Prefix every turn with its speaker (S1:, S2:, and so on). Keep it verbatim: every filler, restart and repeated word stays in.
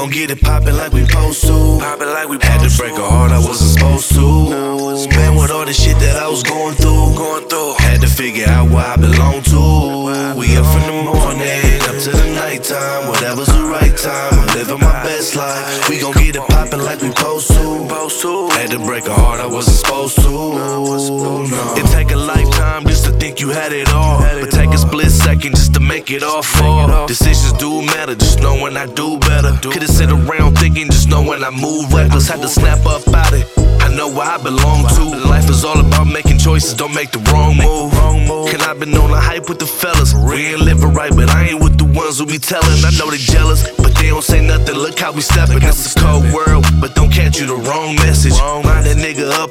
S1: gon' get it poppin' like we supposed to.
S2: Poppin' like we
S1: Had to break a heart I wasn't supposed to. Man, with all the shit that I was going through,
S2: going through.
S1: had to figure out where I belong to. We up from the morning up to the nighttime. Whatever's the right time, I'm living my best life. We gon' get it poppin' like we supposed to. Had to break a heart I wasn't supposed to. No. It take a lifetime just to think you had it all, but take a split second just to make it all fall. Decisions do matter, just know when I do better. Could've sit around thinking, just know when I move reckless. Had to snap up out it, I know where I belong to. Life is all about making choices, don't make the wrong move. Can I been on the hype with the fellas? We ain't living right, but I ain't with the ones who be telling. I know they jealous, but they don't say nothing. Look how we steppin', it's a cold world, but don't catch you the wrong message. Line that nigga up